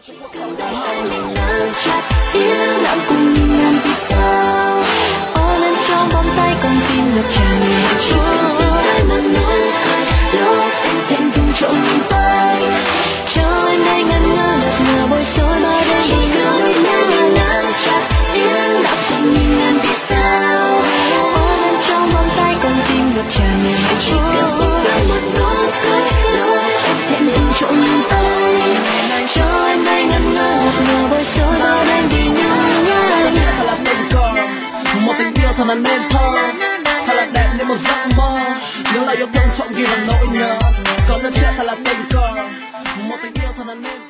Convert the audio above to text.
chắc yên lặng cùng nghìn ngàn vì sao ô lên trong vòng tay con tim ngập tràn chỉ cần dừng lại mà nói lúc em hẹn cùng trộn mình tay cho em đây ngẩn ngơ ngập ngờ bối rối nói đến chỉ nói nhớ nắng chắc yên lặng cùng nghìn ngàn vì sao ô lên trong vòng tay con tim ngập tràn chỉ cần dừng lại mà nói lúc em hẹn cùng trộn mình tay cho em đây ngẩn ngơ ngập ngờ bối rối nói đến vì nhớ thật là tình cờ một tình yêu thật là nên thơ thật là đẹp như một giấc mơ những lời yêu thương trọn ghi bằng nỗi nhớ còn rất chết thật là tình cờ một tình yêu thật là nên